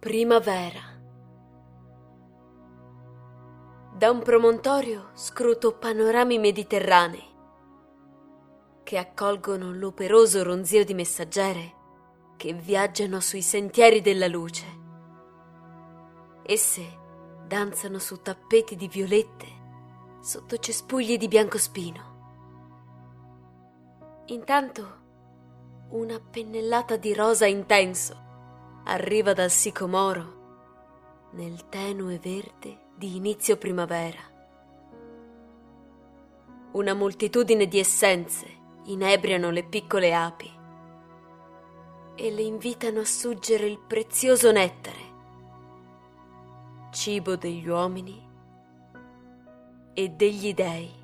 Primavera. Da un promontorio scruto panorami mediterranei che accolgono l'operoso ronzio di messaggere che viaggiano sui sentieri della luce. Esse danzano su tappeti di violette sotto cespugli di biancospino. Intanto una pennellata di rosa intenso arriva dal sicomoro nel tenue verde di inizio primavera. Una moltitudine di essenze inebriano le piccole api e le invitano a suggere il prezioso nettare, cibo degli uomini e degli dei.